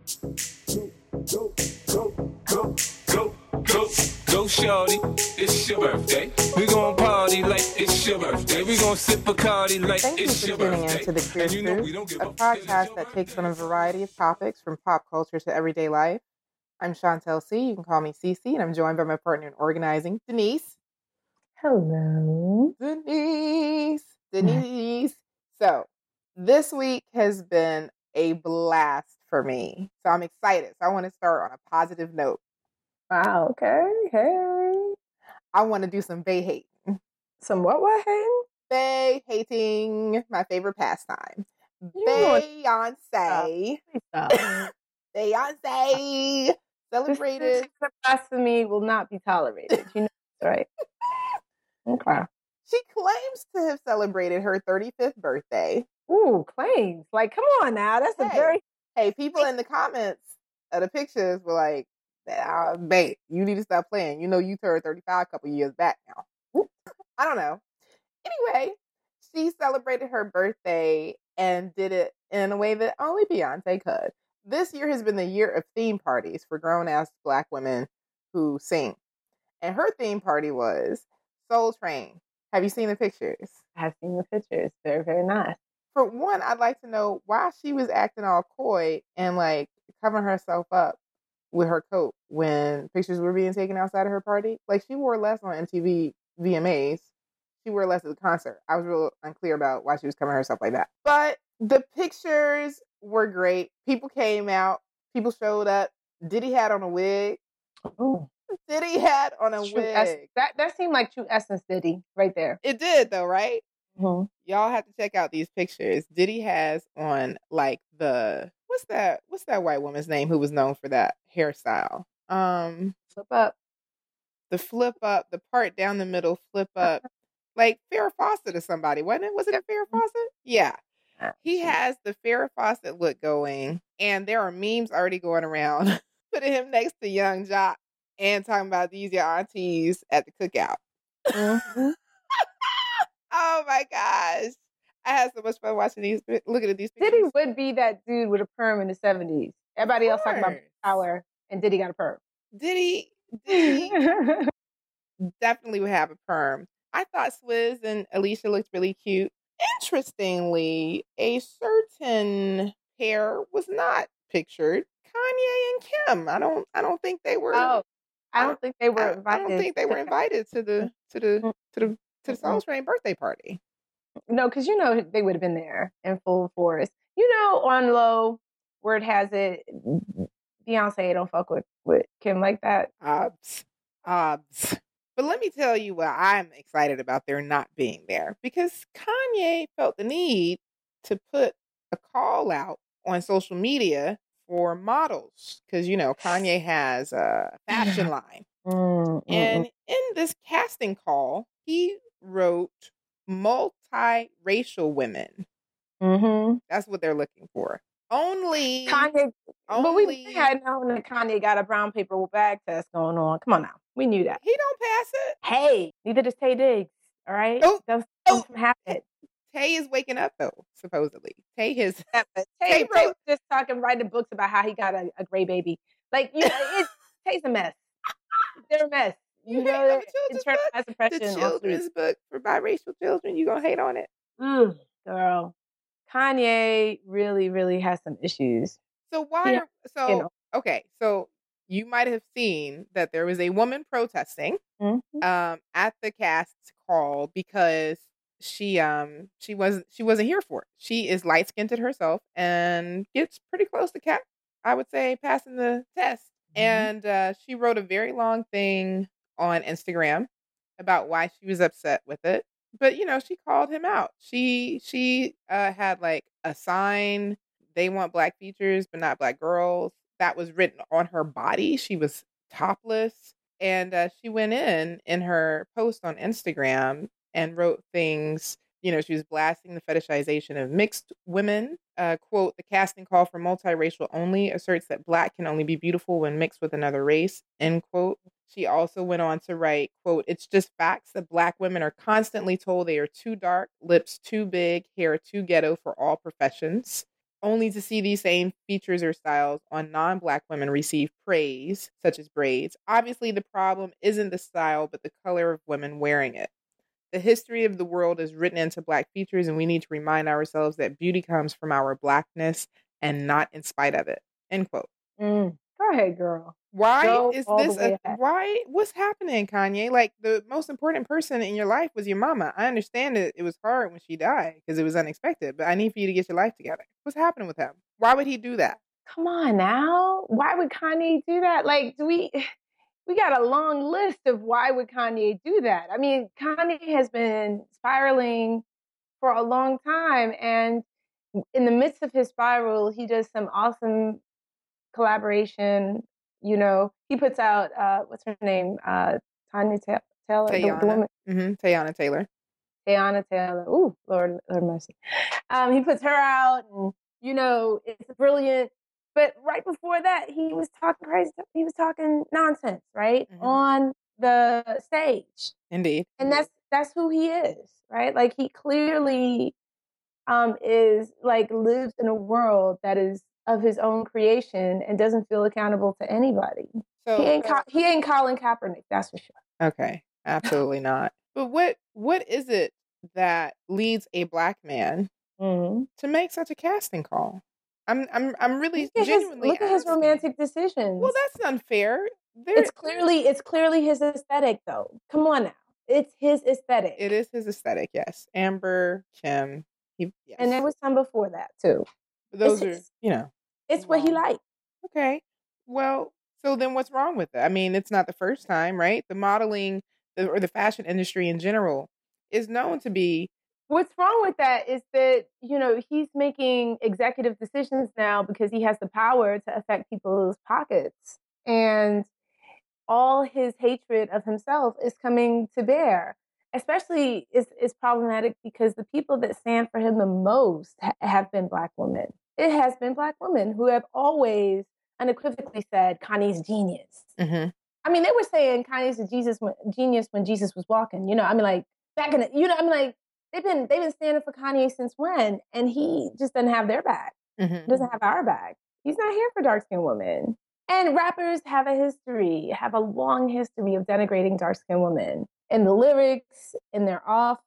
Go, go, go, go, go, go, shorty. It's your birthday. We gon' party like it's your birthday. We gon' sip Bacardi like it's your birthday. Thank you for tuning into The Queer Truth, a podcast that takes on a variety of topics from pop culture to everyday life. I'm Chantel C. You can call me Cece, and I'm joined by my partner in organizing, Denise. Hello. Denise. So, this week has been a blast for me. So, I'm excited. So, I want to start on a positive note. Wow, okay. Hey. I want to do some bae hating. Some what hating? Bae hating, my favorite pastime. Beyonce. Beyonce celebrated. This blasphemy will not be tolerated. You know that's right. Okay. She claims to have celebrated her 35th birthday. Ooh, claims. Like, come on now. That's a very... Hey, people in the comments of the pictures were like, babe, you need to stop playing. You know you turned 35 a couple years back now. I don't know. Anyway, she celebrated her birthday and did it in a way that only Beyonce could. This year has been the year of theme parties for grown-ass Black women who sing. And her theme party was Soul Train. Have you seen the pictures? I've seen the pictures. Very, very nice. For one, I'd like to know why she was acting all coy and like covering herself up with her coat when pictures were being taken outside of her party. Like, she wore less on MTV VMAs. She wore less at the concert. I was real unclear about why she was covering herself like that. But the pictures were great. People came out. People showed up. Diddy had on a wig. Oh. Diddy had on a wig. That seemed like true essence Diddy right there. It did though, right? Mm-hmm. Y'all have to check out these pictures. Diddy has on like what's that white woman's name who was known for that hairstyle? Flip up. The flip up, the part down the middle, flip up. Like Farrah Fawcett or somebody, wasn't it? Was it Farrah Fawcett? Yeah. He has the Farrah Fawcett look going, and there are memes already going around putting him next to Young Jock and talking about these your aunties at the cookout. Mm-hmm. Oh my gosh. I had so much fun watching looking at these pictures. Diddy would be that dude with a perm in the 70s. Everybody else talking about power, and Diddy got a perm. Diddy definitely would have a perm. I thought Swizz and Alicia looked really cute. Interestingly, a certain pair was not pictured. Kanye and Kim. I don't think they were. Oh, I don't think they were invited. I don't think they were invited to the Soul Train birthday party. No, because you know they would have been there in full force. You know, on low, word has it, Beyonce don't fuck with Kim like that. Obs. But let me tell you why I'm excited about their not being there. Because Kanye felt the need to put a call out on social media for models. Because, you know, Kanye has a fashion line. And in this casting call, he wrote multiracial women. Mm-hmm. That's what they're looking for. Only Kanye. But we had known that Kanye got a brown paper bag test going on. Come on now. We knew that. He don't pass it. Hey, neither does Taye Diggs. All right? Those happen. Taye is waking up, though, supposedly. Taye was just writing books about how he got a gray baby. Like, you know, Taye's a mess. They're a mess. You know, the children's book for biracial children, you gonna hate on it? Girl, Kanye really, really has some issues. So okay, so you might have seen that there was a woman protesting at the cast call because she wasn't here for it. She is light skinned herself and gets pretty close to I would say passing the test. And she wrote a very long thing on Instagram about why she was upset with it. But, you know, she called him out. She had like a sign, they want Black features, but not Black girls. That was written on her body. She was topless. And she went in her post on Instagram and wrote things. You know, she was blasting the fetishization of mixed women. Quote, the casting call for multiracial only asserts that Black can only be beautiful when mixed with another race, end quote. She also went on to write, quote, it's just facts that Black women are constantly told they are too dark, lips too big, hair too ghetto for all professions. only to see these same features or styles on non-Black women receive praise, such as braids. Obviously, the problem isn't the style, but the color of women wearing it. The history of the world is written into Black features, and we need to remind ourselves that beauty comes from our Blackness and not in spite of it. End quote. Go ahead, girl. Why is this what's happening, Kanye? Like, the most important person in your life was your mama. I understand that it was hard when she died because it was unexpected, but I need for you to get your life together. What's happening with him? Why would he do that? Come on now. Why would Kanye do that? Like, we got a long list of why would Kanye do that. I mean, Kanye has been spiraling for a long time, and in the midst of his spiral, he does some awesome collaboration. You know, he puts out what's her name? Tanya Taylor. Teyana. Teyana Taylor. Teyana Taylor. Ooh, Lord mercy. He puts her out, and you know, it's brilliant. But right before that, he was talking crazy. He was talking nonsense, right, on the stage. Indeed. And that's who he is, right? Like, he clearly is like lives in a world that is of his own creation and doesn't feel accountable to anybody. So he ain't Colin Kaepernick, that's for sure. Okay, absolutely not. But what is it that leads a Black man to make such a casting call? I'm really genuinely look at his romantic decisions. Well, that's unfair. It's clearly his aesthetic, though. Come on now, it's his aesthetic. It is his aesthetic, yes. Amber, Kim, yes. And there was some before that too. Those are, you know, it's what he liked. Okay, well, so then what's wrong with it? I mean, it's not the first time, right? The modeling or the fashion industry in general is known to be. What's wrong with that is that, you know, he's making executive decisions now because he has the power to affect people's pockets. And all his hatred of himself is coming to bear. Especially is problematic because the people that stand for him the most have been Black women. It has been Black women who have always unequivocally said Kanye's genius. I mean, they were saying Kanye's a genius when Jesus was walking. You know, I mean, like, back in the, you know, I mean, like, they've been standing for Kanye since when? And he just doesn't have their back. Doesn't have our back. He's not here for dark-skinned women. And rappers have a long history of denigrating dark-skinned women. In the lyrics, in their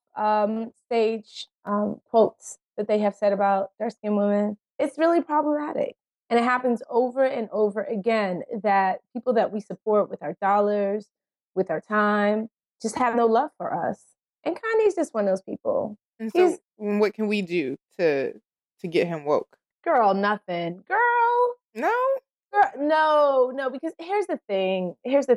off-stage quotes that they have said about dark-skinned women, it's really problematic. And it happens over and over again that people that we support with our dollars, with our time, just have no love for us. And Kanye's just one of those people. And so what can we do to get him woke? Girl, nothing. Girl. No? Girl, no, because here's the thing.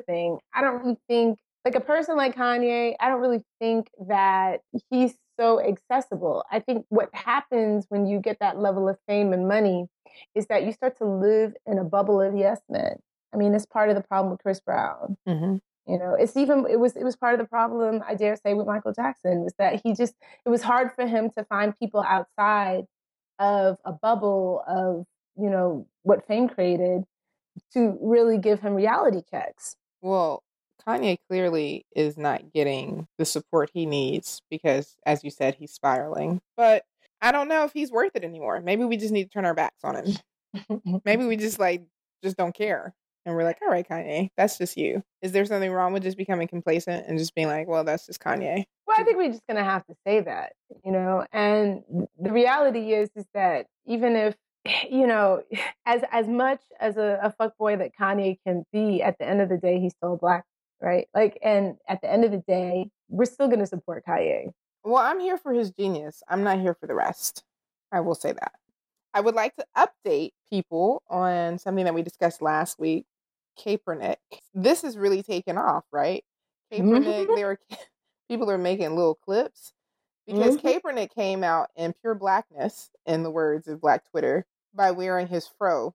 I don't really think, like, a person like Kanye, I don't really think that he's so accessible. I think what happens when you get that level of fame and money is that you start to live in a bubble of yes men. I mean, it's part of the problem with Chris Brown. You know, it was part of the problem, I dare say, with Michael Jackson, was that it was hard for him to find people outside of a bubble of, you know, what fame created to really give him reality checks. Well, Kanye clearly is not getting the support he needs because, as you said, he's spiraling. But I don't know if he's worth it anymore. Maybe we just need to turn our backs on him. Maybe we just don't care. And we're like, all right, Kanye, that's just you. Is there something wrong with just becoming complacent and just being like, well, that's just Kanye? Well, I think we're just going to have to say that, you know, and the reality is that even if, you know, as much as a fuckboy that Kanye can be, at the end of the day, he's still Black, right? Like, and at the end of the day, we're still going to support Kanye. Well, I'm here for his genius. I'm not here for the rest. I will say that. I would like to update people on something that we discussed last week, Kaepernick. This has really taken off, right? Kaepernick, people are making little clips because Kaepernick came out in pure Blackness, in the words of Black Twitter, by wearing his fro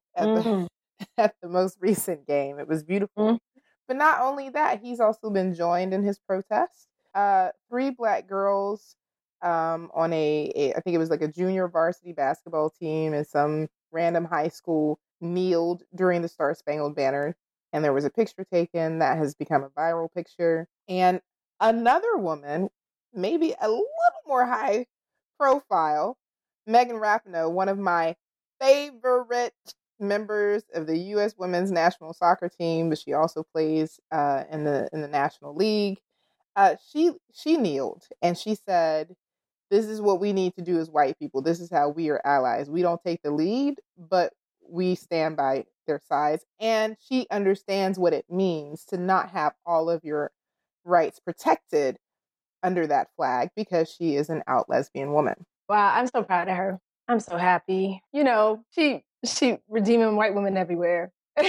at the most recent game. It was beautiful. But not only that, he's also been joined in his protest. 3 Black girls on I think it was like a junior varsity basketball team in some random high school kneeled during the Star Spangled Banner. And there was a picture taken that has become a viral picture. And another woman, maybe a little more high profile, Megan Rapinoe, one of my favorite members of the U.S. women's national soccer team, but she also plays in the National League. She kneeled and she said, "This is what we need to do as white people. This is how we are allies. We don't take the lead, but we stand by their sides." And she understands what it means to not have all of your rights protected under that flag because she is an out lesbian woman. Wow, I'm so proud of her. I'm so happy. You know, she redeeming white women everywhere. She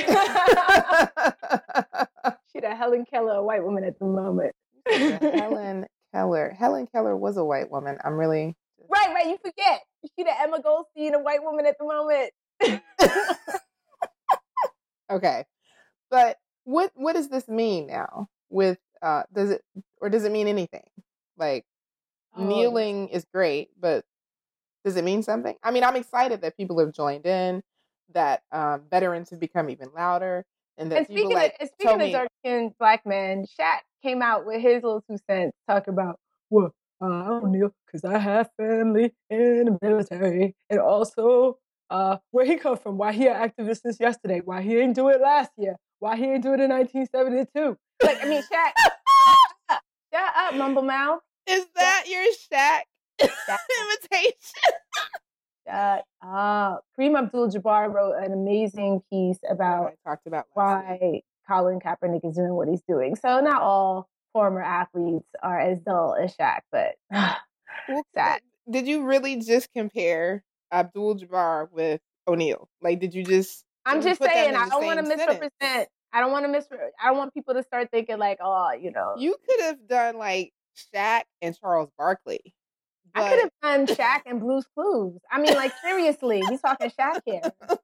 the Helen Keller, a white woman at the moment. Helen Keller was a white woman. I'm really right. You forget. She the Emma Goldstein, a white woman at the moment. Okay, but what does this mean now? With does it mean anything? Like kneeling is great, but does it mean something? I mean, I'm excited that people have joined in, that veterans have become even louder, and that people speaking of dark-skinned black men, Shaq came out with his little 2 cents talking about, well, I don't kneel because I have family in the military, and also where he come from, why he an activist since yesterday, why he ain't do it last year, why he ain't do it in 1972. Like, I mean, Shaq, shut up, mumble mouth. Is that your Shaq imitation? Shut up. Kareem Abdul-Jabbar wrote an amazing piece about why Colin Kaepernick is doing what he's doing. So not all former athletes are as dull as Shaq, but sad. Did you really just compare Abdul-Jabbar with O'Neal? Like, did you just? I'm just saying, I don't want to misrepresent. I don't want people to start thinking like, oh, you know. You could have done like Shaq and Charles Barkley. I could have done Shaq and Blue's Clues. I mean, like, seriously, we talking Shaq here.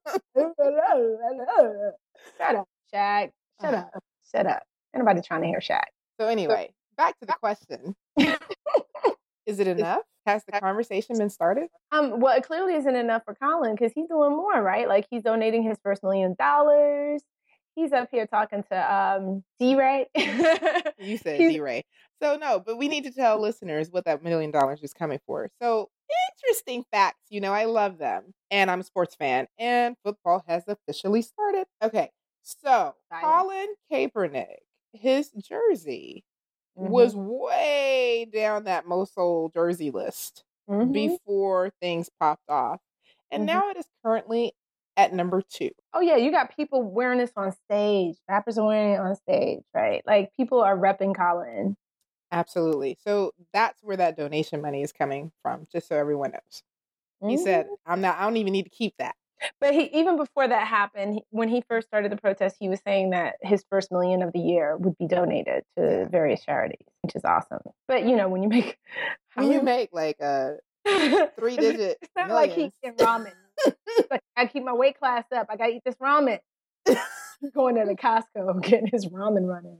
Shut up, Shaq. Shut up. Shut up. Ain't nobody trying to hear Shaq. So anyway, back to the question. Is it enough? Has the conversation been started? Well, it clearly isn't enough for Colin because he's doing more, right? Like, he's donating his first $1 million. He's up here talking to D-Ray. You said D-Ray. So no, but we need to tell listeners what that $1 million is coming for. So interesting facts, you know, I love them. And I'm a sports fan. And football has officially started. Okay, so Colin Kaepernick, his jersey was way down that most sold jersey list before things popped off. And now it is currently at number 2. Oh yeah, you got people wearing this on stage. Rappers are wearing it on stage, right? Like, people are repping Colin. Absolutely. So that's where that donation money is coming from, just so everyone knows. He said, I don't even need to keep that. But even before that happened, when he first started the protest, he was saying that his first $1 million of the year would be donated to various charities, which is awesome. But you know, when you make like a 3-digit, it's not like he eating ramen. Like, I keep my weight class up. I gotta eat this ramen. He's going to the Costco getting his ramen running.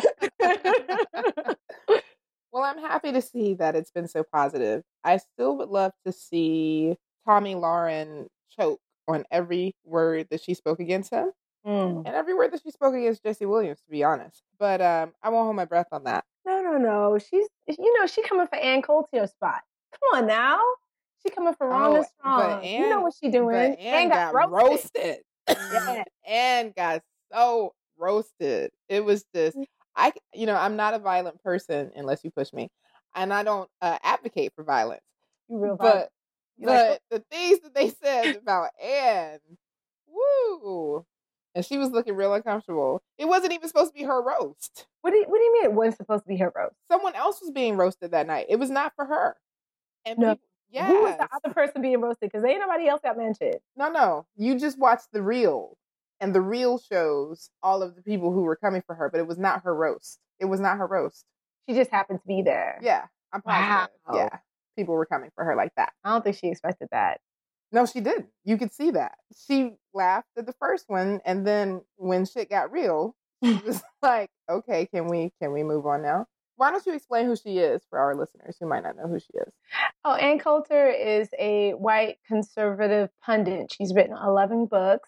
Well, I'm happy to see that it's been so positive. I still would love to see Tomi Lahren choke on every word that she spoke against him. And every word that she spoke against Jesse Williams, to be honest. But I won't hold my breath on that. No. She's, she coming for Ann Coulter's spot. Come on now. She coming for Wrong and Strong. You know what she doing. But Ann got roasted. Yeah. Ann got so roasted. It was just, I'm not a violent person unless you push me. And I don't advocate for violence. But the things that they said about Ann, woo. And she was looking real uncomfortable. It wasn't even supposed to be her roast. What do you mean it wasn't supposed to be her roast? Someone else was being roasted that night. It was not for her. And no. Who was the other person being roasted? Because ain't nobody else got mentioned. No. You just watched the reel. And the reel shows all of the people who were coming for her. But it was not her roast. She just happened to be there. Yeah. I'm positive. Wow. Yeah. People were coming for her like that. I don't think she expected that. No, she didn't. You could see that. She laughed at the first one, and then when shit got real, she was like, okay, can we move on now? Why don't you explain who she is for our listeners who might not know who she is? Oh, Ann Coulter is a white conservative pundit. She's written 11 books.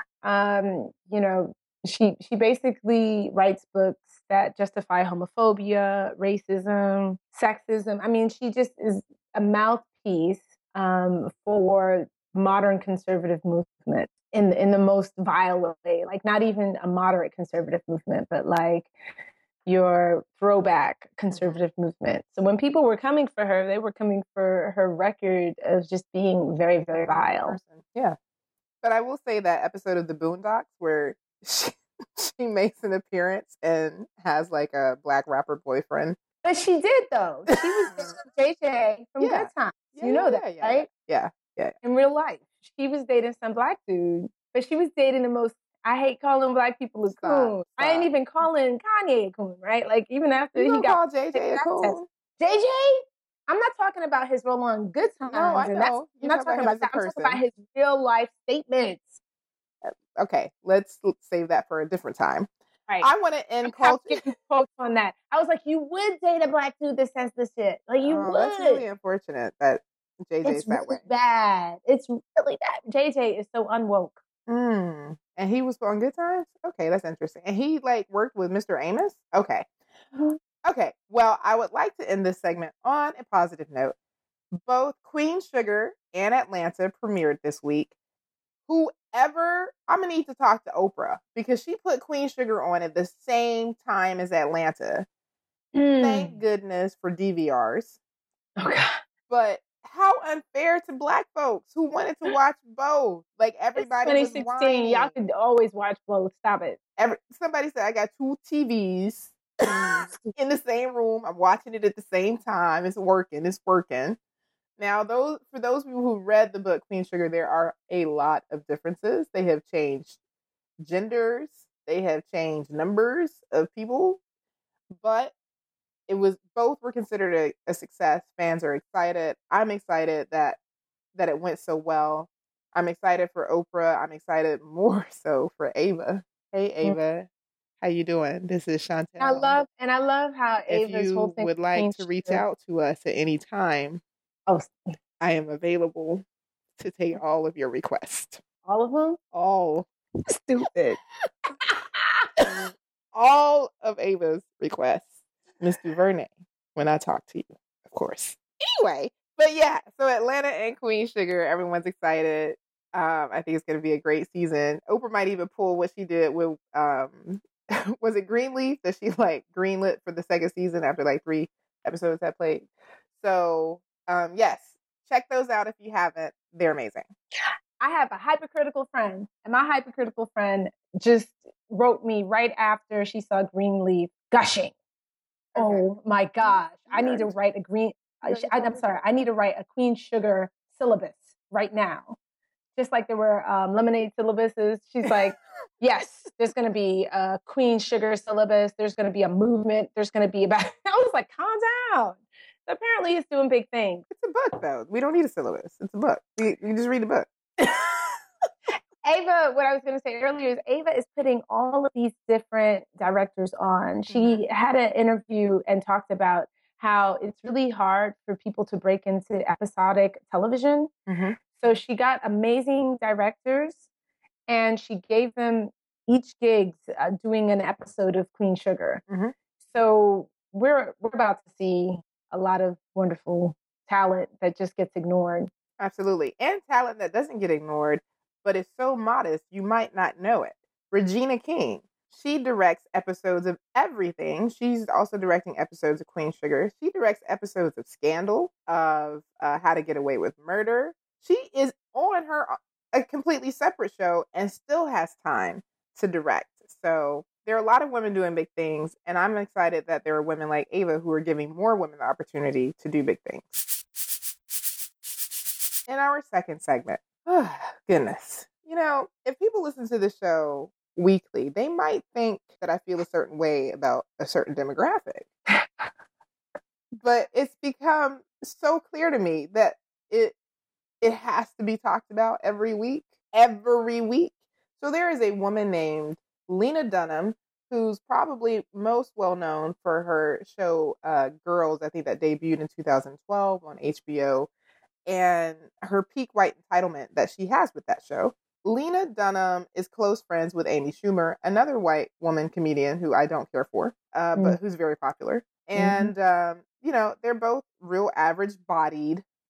She basically writes books that justify homophobia, racism, sexism. I mean, she just is a mouthpiece for modern conservative movement in the most vile way. Like not even a moderate conservative movement, but like your throwback conservative movement. So when people were coming for her, they were coming for her record of just being very, very vile. Yeah. But I will say that episode of The Boondocks where she makes an appearance and has like a black rapper boyfriend. But she did though. She was JJ from Good Times. You know that, right? Yeah. In real life. She was dating some black dude, but she was dating the most, I hate calling black people a coon. I ain't even calling Kanye a coon, right? Like even after he got JJ a coon. JJ? I'm not talking about his role on Good Times. No, I know. I'm not talking about that. I'm talking about his real life statements. Okay, let's save that for a different time. Right. I want to end culture quotes on that. I was like, you would date a black dude that says this shit. Like you would. That's really unfortunate that JJ's that way. Bad. It's really bad. JJ is so unwoke. And he was on Good Times? Okay, that's interesting. And he like worked with Mr. Amos? Okay. Okay. Well, I would like to end this segment on a positive note. Both Queen Sugar and Atlanta premiered this week. Whoever, I'm going to need to talk to Oprah because she put Queen Sugar on at the same time as Atlanta. Thank goodness for DVRs. Oh, God. But how unfair to black folks who wanted to watch both. Like everybody it's 2016. Y'all could always watch both. Stop it. Somebody said I got 2 TVs in the same room. I'm watching it at the same time. It's working. Now, for those people who read the book Queen Sugar, there are a lot of differences. They have changed genders. They have changed numbers of people. But both were considered a success. Fans are excited. I'm excited that it went so well. I'm excited for Oprah. I'm excited more so for Ava. Hey, Ava. How you doing? This is Chantel. I love how Ava's whole thing. If you would like to reach out to us at any time, I am available to take all of your requests. All of them? All. Stupid. All of Ava's requests. Miss DuVernay, when I talk to you, of course. Anyway, but yeah, so Atlanta and Queen Sugar, everyone's excited. I think it's going to be a great season. Oprah might even pull what she did with, was it Greenleaf that she like greenlit for the second season after like 3 episodes had played. So, yes, check those out if you haven't. They're amazing. I have a hypercritical friend, and my hypercritical friend just wrote me right after she saw Greenleaf gushing. Okay. Oh my gosh. I need to write I need to write a Queen Sugar syllabus right now. Just like there were lemonade syllabuses. She's like, yes, there's going to be a Queen Sugar syllabus. There's going to be a movement. There's going to be about, I was like, calm down. So apparently it's doing big things. It's a book though. We don't need a syllabus. It's a book. You just read the book. Ava, what I was going to say earlier is Ava is putting all of these different directors on. She had an interview and talked about how it's really hard for people to break into episodic television. So she got amazing directors and she gave them each gigs doing an episode of Queen Sugar. So we're about to see a lot of wonderful talent that just gets ignored. Absolutely. And talent that doesn't get ignored, but it's so modest, you might not know it. Regina King. She directs episodes of everything. She's also directing episodes of Queen Sugar. She directs episodes of Scandal, of How to Get Away with Murder. She is on a completely separate show and still has time to direct. So there are a lot of women doing big things, and I'm excited that there are women like Ava who are giving more women the opportunity to do big things. In our second segment, goodness. You know, if people listen to the show weekly, they might think that I feel a certain way about a certain demographic. But it's become so clear to me that it has to be talked about every week. So there is a woman named Lena Dunham, who's probably most well known for her show Girls, I think that debuted in 2012 on HBO, and her peak white entitlement that she has with that show. Lena Dunham is close friends with Amy Schumer, another white woman comedian who I don't care for, but who's very popular. And, you know, they're both real average bodied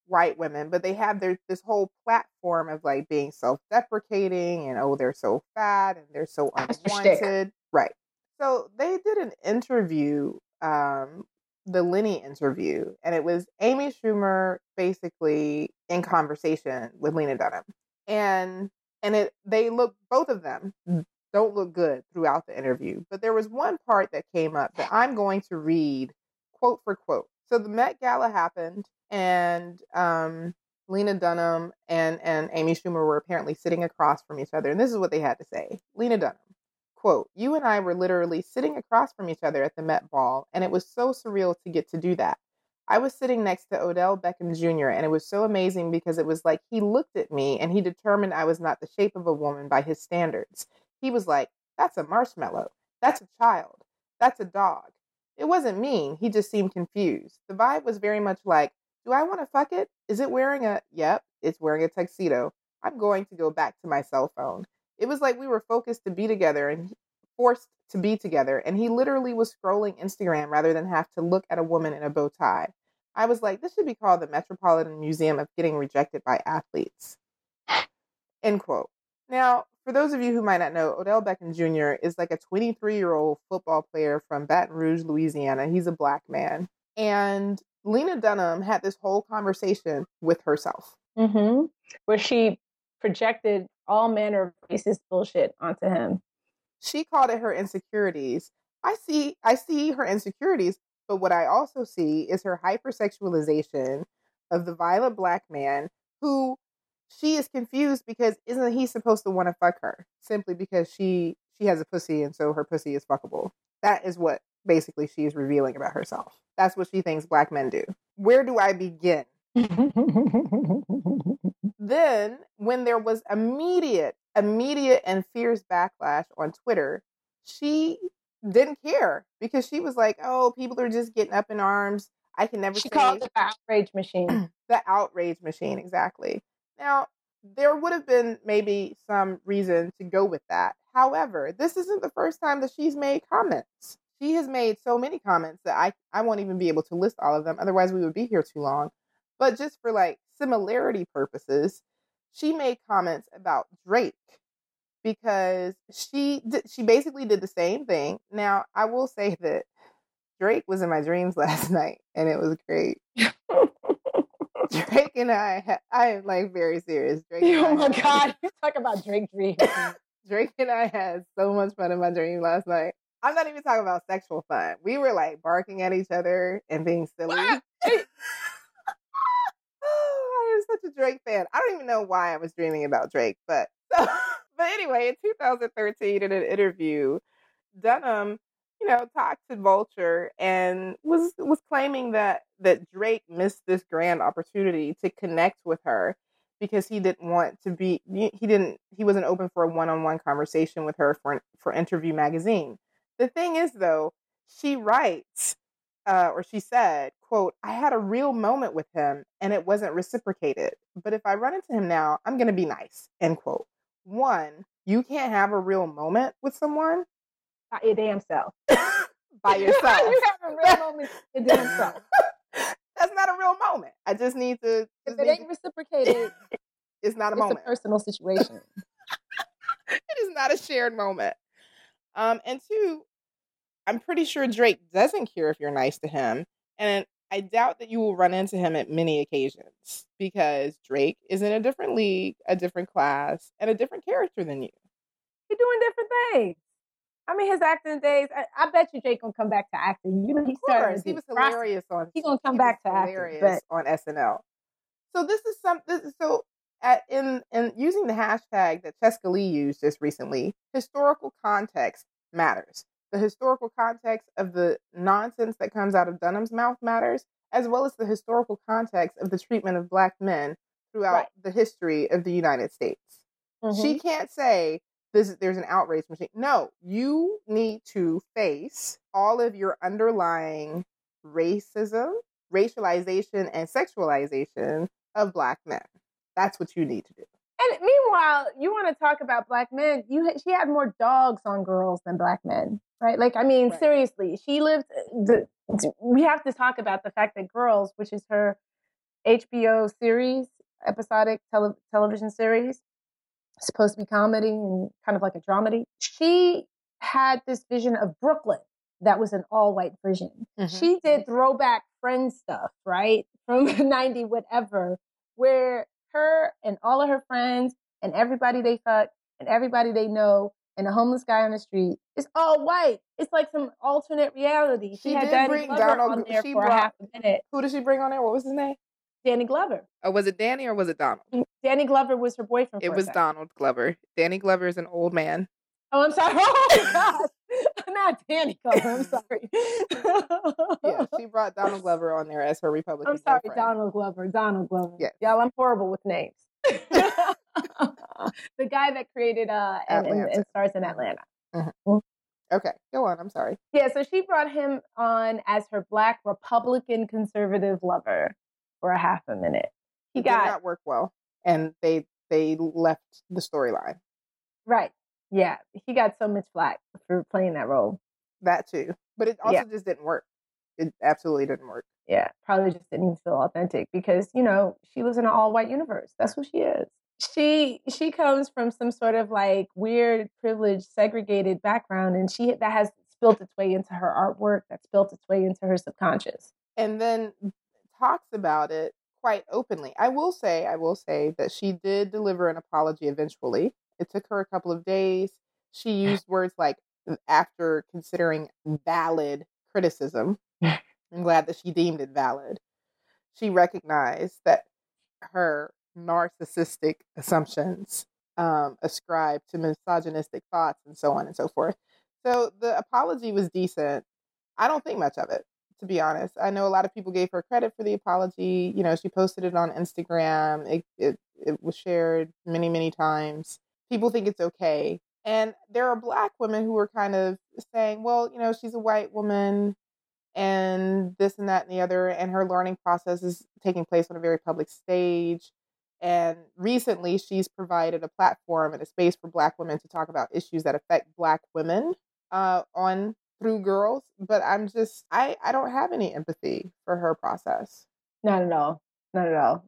white women, but they have this whole platform of like being self-deprecating and, oh, they're so fat and they're so unwanted. Right. So they did an interview, the Lenny interview, and it was Amy Schumer basically in conversation with Lena Dunham. And both of them don't look good throughout the interview. But there was one part that came up that I'm going to read quote for quote. So the Met Gala happened, and Lena Dunham and Amy Schumer were apparently sitting across from each other. And this is what they had to say. Lena Dunham, quote, "You and I were literally sitting across from each other at the Met Ball, and it was so surreal to get to do that. I was sitting next to Odell Beckham Jr., and it was so amazing because it was like he looked at me and he determined I was not the shape of a woman by his standards. He was like, that's a marshmallow. That's a child. That's a dog. It wasn't mean. He just seemed confused. The vibe was very much like, do I want to fuck it? Is it wearing yep, it's wearing a tuxedo. I'm going to go back to my cell phone. It was like we were focused to be together and forced to be together. And he literally was scrolling Instagram rather than have to look at a woman in a bow tie. I was like, this should be called the Metropolitan Museum of Getting Rejected by Athletes." End quote. Now, for those of you who might not know, Odell Beckham Jr. is like a 23-year-old football player from Baton Rouge, Louisiana. He's a black man. And Lena Dunham had this whole conversation with herself. Mm-hmm. Where she projected all manner of racist bullshit onto him. She called it her insecurities. I see her insecurities, but what I also see is her hypersexualization of the violent black man who she is confused because isn't he supposed to want to fuck her simply because she has a pussy and so her pussy is fuckable. That is what basically she is revealing about herself. That's what she thinks black men do. Where do I begin? Then, when there was immediate and fierce backlash on Twitter, she didn't care because she was like, oh, people are just getting up in arms. I can never She called it the outrage machine. The outrage machine, exactly. Now, there would have been maybe some reason to go with that. However, this isn't the first time that she's made comments. She has made so many comments that I won't even be able to list all of them. Otherwise, we would be here too long. But just for like similarity purposes, she made comments about Drake because she basically did the same thing. Now, I will say that Drake was in my dreams last night, and it was great. Drake and I am like very serious. Oh my God, you talk about Drake dreams. Drake and I had so much fun in my dream last night. I'm not even talking about sexual fun. We were like barking at each other and being silly. I am such a Drake fan. I don't even know why I was dreaming about Drake, but anyway, in 2013, in an interview, Dunham, talked to Vulture and was claiming that Drake missed this grand opportunity to connect with her because he didn't want to be, he wasn't open for a one-on-one conversation with her for Interview magazine. The thing is, though, she writes, or she said, quote, "I had a real moment with him and it wasn't reciprocated. But if I run into him now, I'm going to be nice," end quote. One, you can't have a real moment with someone. By your damn self. By yourself. You have a real moment with your damn self. That's not a real moment. I just need to. If it ain't reciprocated, it's not a moment. It's a personal situation. It is not a shared moment. And two, I'm pretty sure Drake doesn't care if you're nice to him. And I doubt that you will run into him at many occasions because Drake is in a different league, a different class, and a different character than you. He's doing different things. I mean, his acting days, I bet you Drake gonna come back to acting. He was hilarious on. He's gonna come back to acting on SNL. So this is in using the hashtag that Cheska Lee used just recently, historical context matters. The historical context of the nonsense that comes out of Dunham's mouth matters, as well as the historical context of the treatment of black men throughout the history of the United States. Mm-hmm. She can't say there's an outrage machine. No, you need to face all of your underlying racism, racialization, and sexualization of black men. That's what you need to do. And meanwhile, you want to talk about black men. She had more dogs on girls than black men, right? Like, I mean, seriously, she lived. We have to talk about the fact that Girls, which is her HBO series, episodic television series. It's supposed to be comedy and kind of like a dramedy. She had this vision of Brooklyn that was an all-white version. Mm-hmm. She did throwback Friends stuff, right? From 90, whatever, where her and all of her friends and everybody they fuck and everybody they know and a homeless guy on the street is all white. It's like some alternate reality. She had Danny Glover on there for a half a minute. Who did she bring on there? What was his name? Danny Glover. Oh, was it Danny or was it Donald? Danny Glover was her boyfriend. It was Donald Glover. Danny Glover is an old man. Oh, I'm sorry. Oh, gosh. Not Danny Glover. I'm sorry. Yeah, she brought Donald Glover on there as her Republican I'm sorry, boyfriend. Donald Glover. Yes. Y'all, I'm horrible with names. The guy that created and stars in Atlanta. Mm-hmm. Okay, go on. I'm sorry. Yeah, so she brought him on as her Black Republican conservative lover for a half a minute. It did not work well, and they left the storyline. Right. Yeah, he got so much flack for playing that role. That too, but it also just didn't work. It absolutely didn't work. Yeah, probably just didn't even feel authentic because, you know, she lives in an all-white universe. That's who she is. She comes from some sort of like weird, privileged, segregated background, and that has spilt its way into her artwork. That spilt its way into her subconscious. And then talks about it quite openly. I will say that she did deliver an apology eventually. It took her a couple of days. She used words like, after considering valid criticism. I'm glad that she deemed it valid. She recognized that her narcissistic assumptions ascribed to misogynistic thoughts and so on and so forth. So the apology was decent. I don't think much of it, to be honest. I know a lot of people gave her credit for the apology. You know, she posted it on Instagram. It was shared many, many times. People think it's okay. And there are Black women who are kind of saying, well, you know, she's a white woman and this and that and the other, and her learning process is taking place on a very public stage. And recently she's provided a platform and a space for Black women to talk about issues that affect Black women through girls. But I'm just, I don't have any empathy for her process. Not at all. No.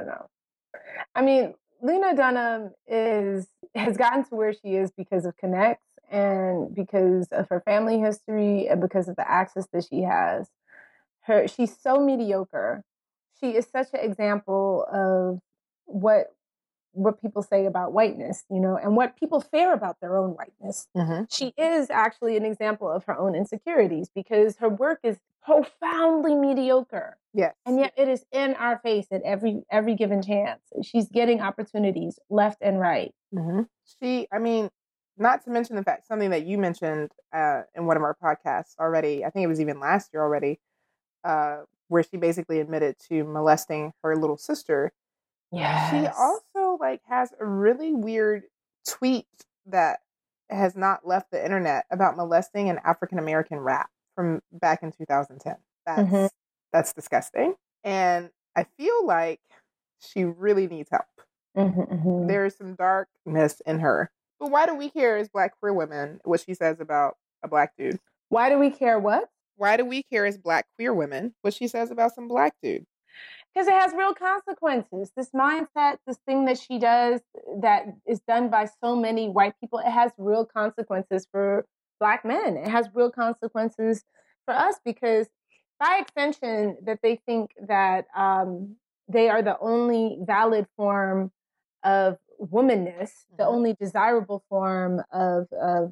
I mean, Lena Dunham has gotten to where she is because of Connects and because of her family history and because of the access that she has. She's so mediocre. She is such an example of what people say about whiteness, you know, and what people fear about their own whiteness. Mm-hmm. She is actually an example of her own insecurities because her work is profoundly mediocre. Yes. And yet it is in our face at every given chance. She's getting opportunities left and right. Mm-hmm. Not to mention the fact, something that you mentioned in one of our podcasts already, I think it was even last year already, where she basically admitted to molesting her little sister. Yes. She also has a really weird tweet that has not left the internet about molesting an African-American rap from back in 2010. That's disgusting. And I feel like she really needs help. Mm-hmm. There's some darkness in her. But why do we care as Black queer women what she says about a Black dude? Why do we care what? Why do we care as Black queer women what she says about some Black dude? Because it has real consequences. This mindset, this thing that she does that is done by so many white people, it has real consequences for Black men. It has real consequences for us because by extension that they think that they are the only valid form of womanness, the only desirable form of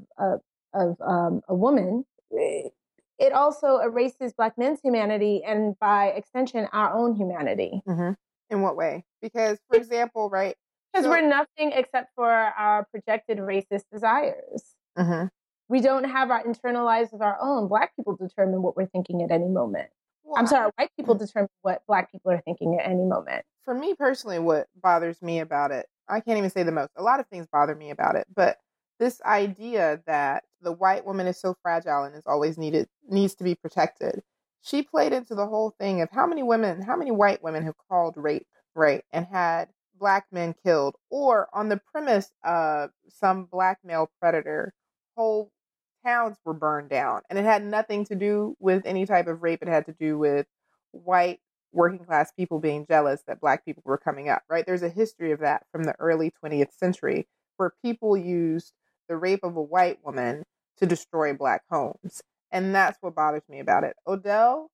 a woman. It also erases Black men's humanity and, by extension, our own humanity. Mm-hmm. In what way? Because, for example, right? Because we're nothing except for our projected racist desires. Mm-hmm. We don't have our internal lives of our own. Black people determine what we're thinking at any moment. Well, I'm sorry, white people determine what Black people are thinking at any moment. For me personally, what bothers me about it, I can't even say the most. A lot of things bother me about it, but this idea that the white woman is so fragile and is always needs to be protected. She played into the whole thing of how many white women have called rape, right, and had Black men killed, or on the premise of some Black male predator, whole towns were burned down. And it had nothing to do with any type of rape. It had to do with white working class people being jealous that Black people were coming up, right? There's a history of that from the early 20th century where people used the rape of a white woman to destroy Black homes. And that's what bothers me about it. Odell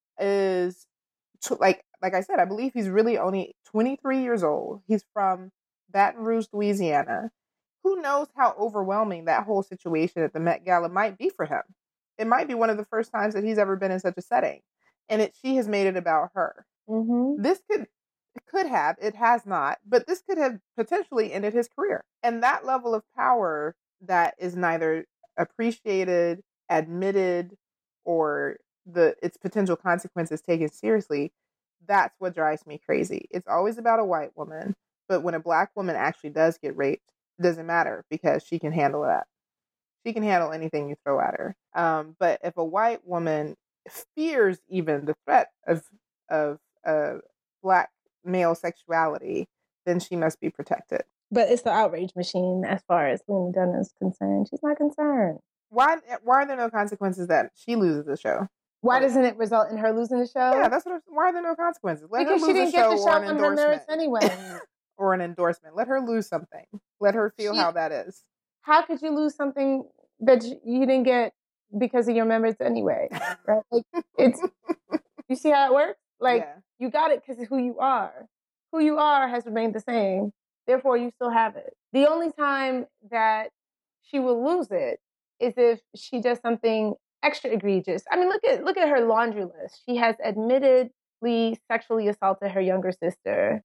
is, like I said, I believe he's really only 23 years old. He's from Baton Rouge, Louisiana. Who knows how overwhelming that whole situation at the Met Gala might be for him? It might be one of the first times that he's ever been in such a setting. And she has made it about her. Mm-hmm. This could have, it has not, but this could have potentially ended his career. And that level of power that is neither appreciated, admitted, or its potential consequences taken seriously, that's what drives me crazy. It's always about a white woman, but when a Black woman actually does get raped, it doesn't matter because she can handle that. She can handle anything you throw at her. But if a white woman fears even the threat of Black male sexuality, then she must be protected. But it's the outrage machine as far as Lena Dunham is concerned. She's not concerned. Why are there no consequences that she loses the show? Why doesn't it result in her losing the show? Yeah, why are there no consequences? Because she didn't get the show on her merits anyway. Or an endorsement. Let her lose something. Let her feel how that is. How could you lose something that you didn't get because of your members anyway? Right? Like, it's, you see how it works? Like, you got it because of who you are. Who you are has remained the same. Therefore, you still have it. The only time that she will lose it is if she does something extra egregious. I mean, look at her laundry list. She has admittedly sexually assaulted her younger sister.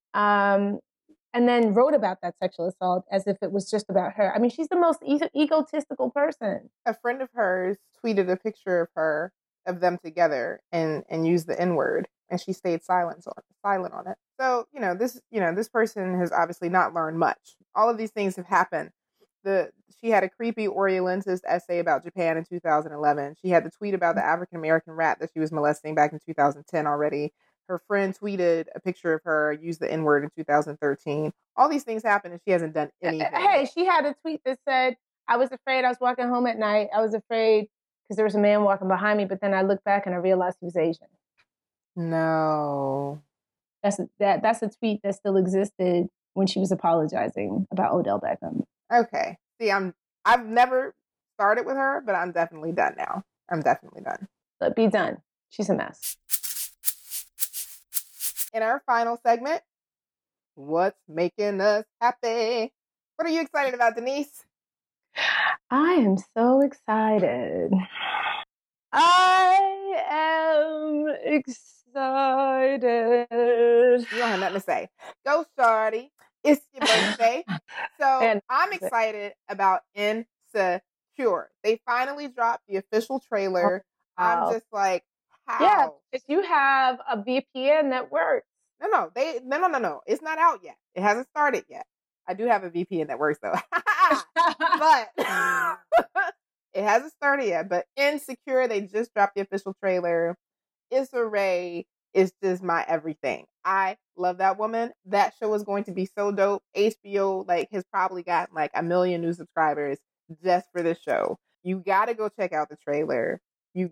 And then wrote about that sexual assault as if it was just about her. I mean, she's the most egotistical person. A friend of hers tweeted a picture of them together and used the N-word, and she stayed silent on it. So, this person has obviously not learned much. All of these things have happened. She had a creepy Orientist essay about Japan in 2011. She had the tweet about the African-American rat that she was molesting back in 2010 already. Her friend tweeted a picture of her, used the N-word in 2013. All these things happened and she hasn't done anything. Hey, she had a tweet that said, I was afraid I was walking home at night. I was afraid because there was a man walking behind me, but then I looked back and I realized he was Asian. No. That's a tweet that still existed when she was apologizing about Odell Beckham. Okay. See, I've never started with her, but I'm definitely done now. I'm definitely done. But be done. She's a mess. In our final segment, what's making us happy? What are you excited about, Denise? I am so excited. I am excited. You don't have nothing to say. Go, shawty. It's your birthday. So I'm excited about Insecure. They finally dropped the official trailer. Oh, wow. I'm just like, how? Yeah, because you have a VPN that works. No. It's not out yet. It hasn't started yet. I do have a VPN that works though. But it hasn't started yet. But Insecure, they just dropped the official trailer. Issa Rae is just my everything. I love that woman. That show is going to be so dope. HBO has probably gotten 1 million new subscribers just for this show. You got to go check out the trailer.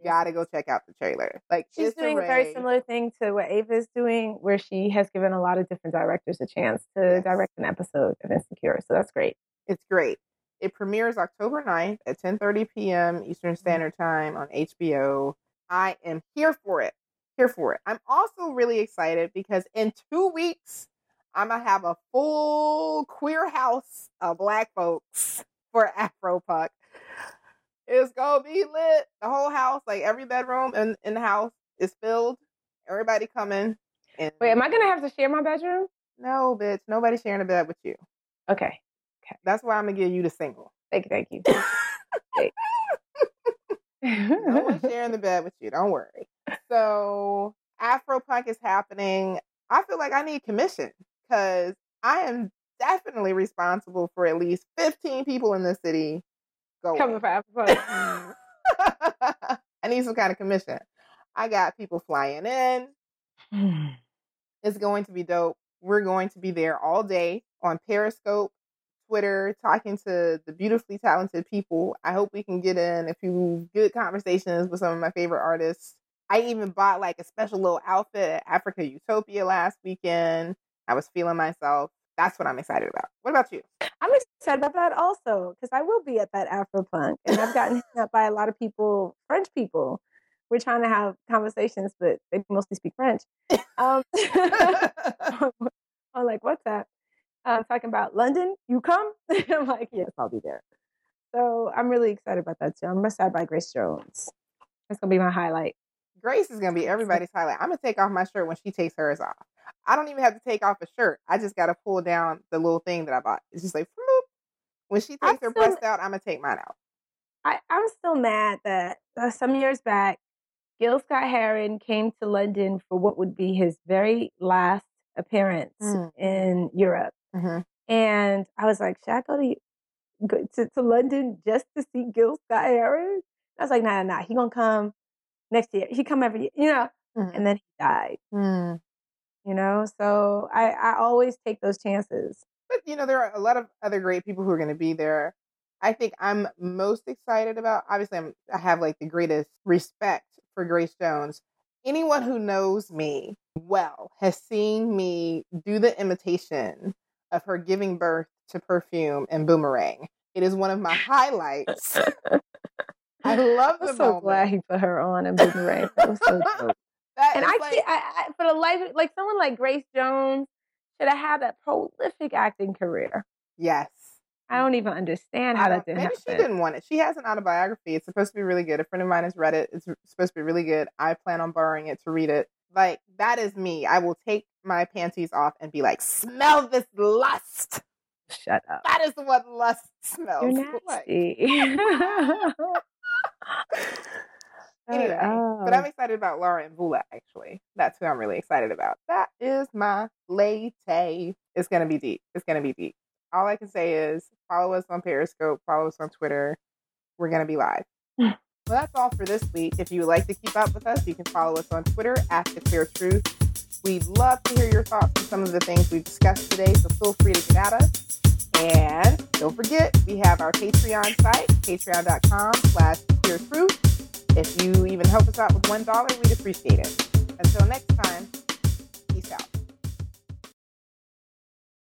She's doing a very similar thing to what Ava's doing, where she has given a lot of different directors a chance to direct an episode of Insecure. So that's great. It's great. It premieres October 9th at 10:30 p.m. Eastern Standard Time on HBO. I am here for it. I'm also really excited because in 2 weeks, I'm going to have a full queer house of Black folks for Afropunk. It's going to be lit. The whole house, every bedroom in the house is filled. Everybody coming. Wait, am I going to have to share my bedroom? No, bitch. Nobody's sharing a bed with you. Okay. That's why I'm going to give you the single. Thank you. No one's sharing the bed with you. Don't worry. So Afropunk is happening. I feel like I need commission because I am definitely responsible for at least 15 people in this city coming for Afropunk. I need some kind of commission. I got people flying in. It's going to be dope. We're going to be there all day on Periscope, Twitter, talking to the beautifully talented people. I hope we can get in a few good conversations with some of my favorite artists. I even bought like a special little outfit at Africa Utopia last weekend. I was feeling myself. That's what I'm excited about. What about you? I'm excited about that also, because I will be at that Afropunk, and I've gotten hit up by a lot of people, French people. We're trying to have conversations, but they mostly speak French. On like WhatsApp, talking about London, you come? I'm like, yes, I'll be there. So I'm really excited about that too. I'm excited by Grace Jones. That's gonna be my highlight. Grace is gonna be everybody's highlight. I'm gonna take off my shirt when she takes hers off. I don't even have to take off a shirt. I just gotta pull down the little thing that I bought. It's just like, floop. When she takes her breast out, I'm gonna take mine out. I'm still mad that some years back, Gil Scott-Heron came to London for what would be his very last appearance in Europe. Mm-hmm. And I was like, should I go to London just to see Gil Scott-Heron? I was like, nah. He gonna come next year. He come every year, and then he died. So I always take those chances. But, there are a lot of other great people who are going to be there. I think I'm most excited about, obviously I have like the greatest respect for Grace Jones. Anyone who knows me well has seen me do the imitation of her giving birth to Perfume and Boomerang. It is one of my highlights. I love the moment. I'm so glad he put her on in Boomerang. That was so dope. And I for the life, like someone like Grace Jones should have had a prolific acting career. Yes. I don't even understand how that didn't happen. Maybe she didn't want it. She has an autobiography. It's supposed to be really good. A friend of mine has read it. It's supposed to be really good. I plan on borrowing it to read it. Like, that is me. I will take my panties off and be like, smell this lust. Shut up. That is what lust smells like. Anyway, but I'm excited about Laura Mvula, actually. That's who I'm really excited about. That is my lady. It's going to be deep. It's going to be deep. All I can say is follow us on Periscope, follow us on Twitter. We're going to be live. Well, that's all for this week. If you would like to keep up with us, you can follow us on Twitter @TheClearTruth. We'd love to hear your thoughts on some of the things we've discussed today, so feel free to get at us. And don't forget, we have our Patreon site, patreon.com/TheClearTruth. If you even help us out with $1, we'd appreciate it. Until next time, peace out.